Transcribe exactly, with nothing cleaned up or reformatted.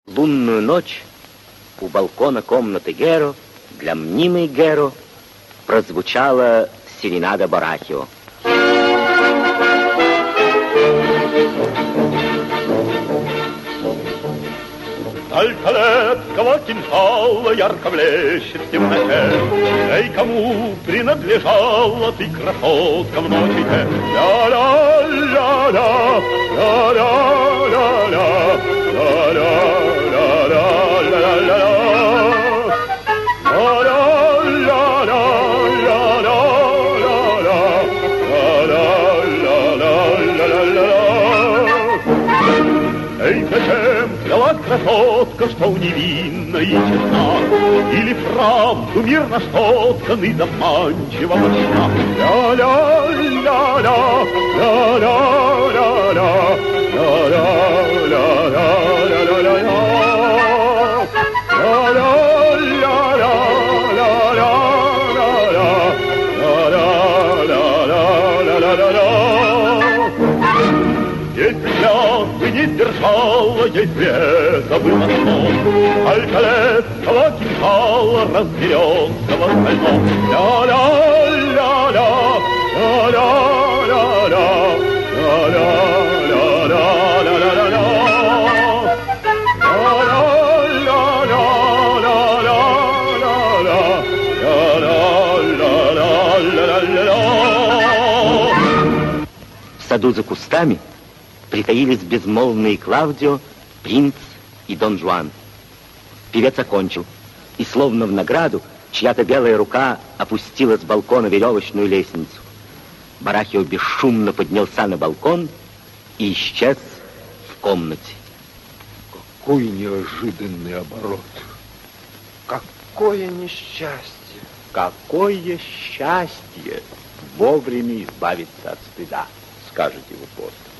Лунную ночь у балкона комнаты Геро для мнимой Геро прозвучала серенада Барахио. Сталь калецкого кинжала ярко блещет в темноте. Эй, кому принадлежала ты, красотка, в ночи те? Ля-ля-ля-ля, ля-ля-ля-ля, ля-ля-ля-ля-ля-ля-ля. Эй, зачем взяла красотка, что невинна и честна, или правду мирно сотканы заманчиво мощна? Ля-ля-ля-ля, ля-ля-ля-ля, ля-ля-ля-ля-ля-ля-ля. Не сдержала, если это было сон, алькалецкого кинжала, разделенного стальном. Ля-ля-ля-ля, ля-ля-ля-ля, ля-ля-ля-ля-ля-ля-ля. В саду за кустами притаились безмолвные Клаудио, принц и Дон Жуан. Певец окончил, и словно в награду чья-то белая рука опустила с балкона веревочную лестницу. Барахио бесшумно поднялся на балкон и исчез в комнате. Какой неожиданный оборот! Какое несчастье! Какое счастье вовремя избавиться от стыда, скажете вы после.